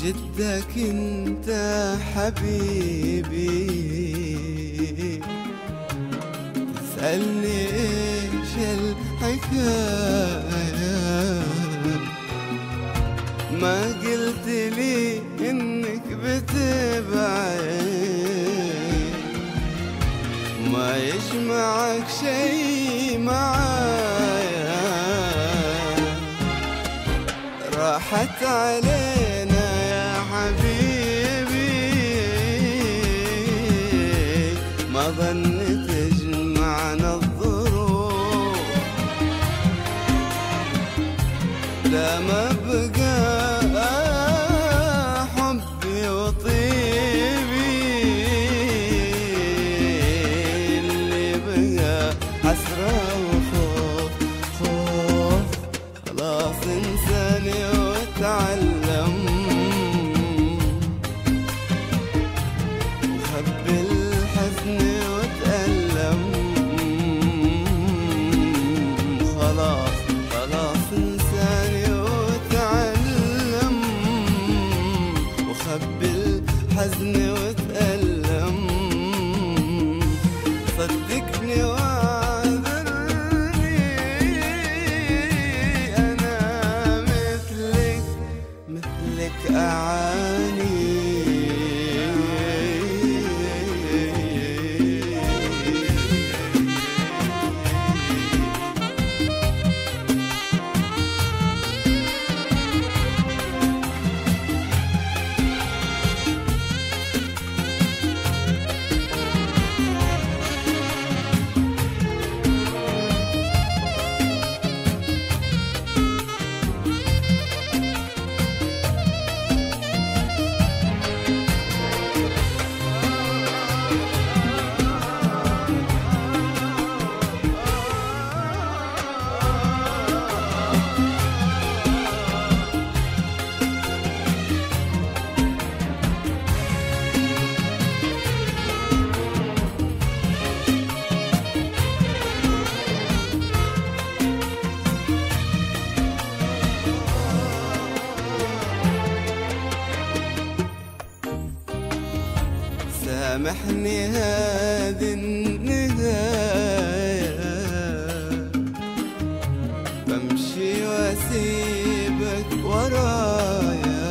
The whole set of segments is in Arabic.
جدك انت حبيبي، تسألني ايش الحكاية، ما قلت لي انك بتبعد، ما يجمعك شي معايا، راحت علينا يا حبيبي، ما ظنت تجمعنا الظروف، لا ما بقى حبي وطيبي، اللي بقى حسرة وخوف، خوف خلاص انساني واتعلم، وخبي الحزن واتألم، خلاص خلاص انساني واتعلم، وخبي الحزن واتألم، صدقني واعذرني، أنا مثلك أعاني. سامحني هذه النهاية، بمشي واسيبك ورايا،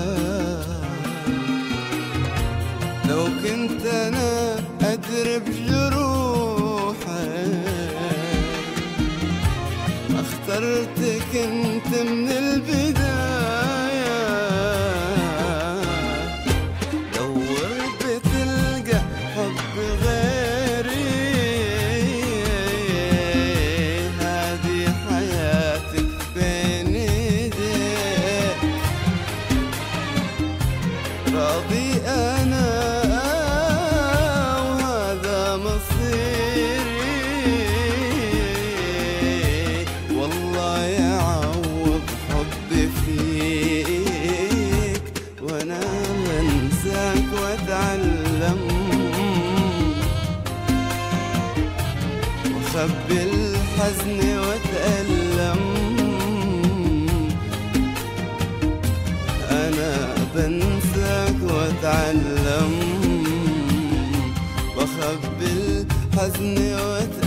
لو كنت انا ادري بجروحك، ما اخترتك انت من البداية، حب غيري، هذه حياتك بين ايديك، راضي انا وهذا مصيري، والله يعوض حبي فيك، وانا بنساك واتعلم، خبي الحزن واتألم، أنا بنساك واتعلم، وخبي الحزن واتألم.